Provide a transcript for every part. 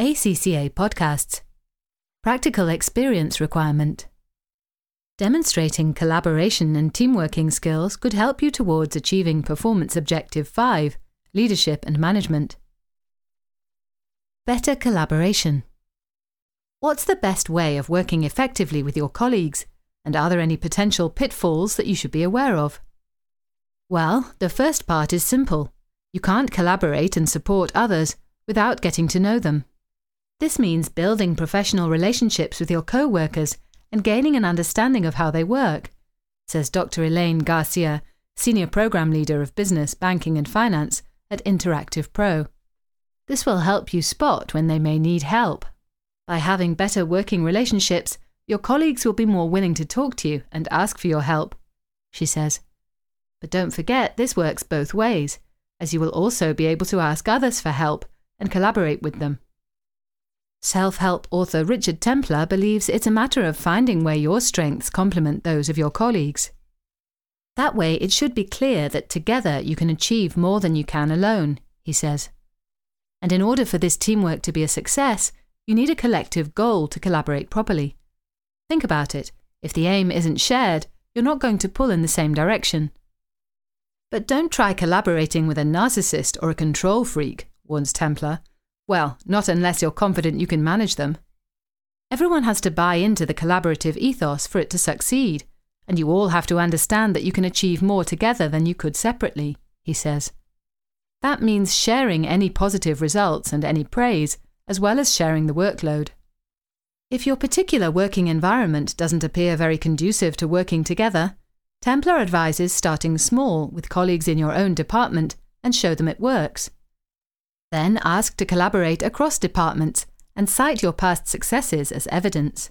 ACCA Podcasts. Practical Experience Requirement. Demonstrating collaboration and teamworking skills could help you towards achieving Performance Objective 5, Leadership and Management. Better collaboration. What's the best way of working effectively with your colleagues, and are there any potential pitfalls that you should be aware of? Well, the first part is simple. You can't collaborate and support others without getting to know them. This means building professional relationships with your co-workers and gaining an understanding of how they work, says Dr. Elaine Garcia, Senior Program Leader of Business, Banking and Finance at Interactive Pro. This will help you spot when they may need help. By having better working relationships, your colleagues will be more willing to talk to you and ask for your help, she says. But don't forget, this works both ways, as you will also be able to ask others for help and collaborate with them. Self-help author Richard Templer believes it's a matter of finding where your strengths complement those of your colleagues. That way, it should be clear that together you can achieve more than you can alone, he says. And in order for this teamwork to be a success, you need a collective goal to collaborate properly. Think about it. If the aim isn't shared, you're not going to pull in the same direction. But don't try collaborating with a narcissist or a control freak, warns Templer. Well, not unless you're confident you can manage them. Everyone has to buy into the collaborative ethos for it to succeed, and you all have to understand that you can achieve more together than you could separately, he says. That means sharing any positive results and any praise, as well as sharing the workload. If your particular working environment doesn't appear very conducive to working together, Templer advises starting small with colleagues in your own department and show them it works. Then ask to collaborate across departments and cite your past successes as evidence.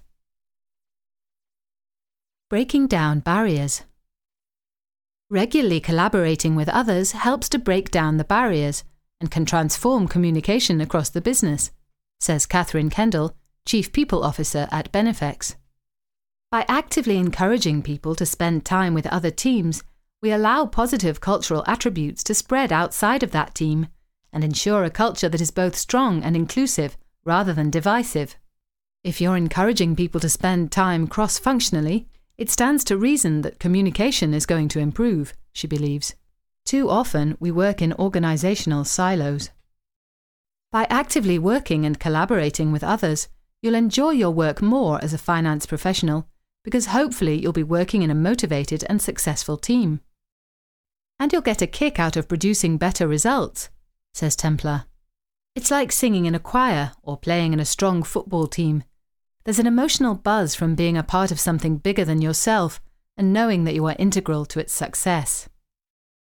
Breaking down barriers. Regularly collaborating with others helps to break down the barriers and can transform communication across the business, says Catherine Kendall, Chief People Officer at Benefex. By actively encouraging people to spend time with other teams, we allow positive cultural attributes to spread outside of that team and ensure a culture that is both strong and inclusive rather than divisive. If you're encouraging people to spend time cross-functionally, it stands to reason that communication is going to improve, she believes. Too often, we work in organizational silos. By actively working and collaborating with others, you'll enjoy your work more as a finance professional because hopefully you'll be working in a motivated and successful team. And you'll get a kick out of producing better results, says Templer. It's like singing in a choir or playing in a strong football team. There's an emotional buzz from being a part of something bigger than yourself and knowing that you are integral to its success.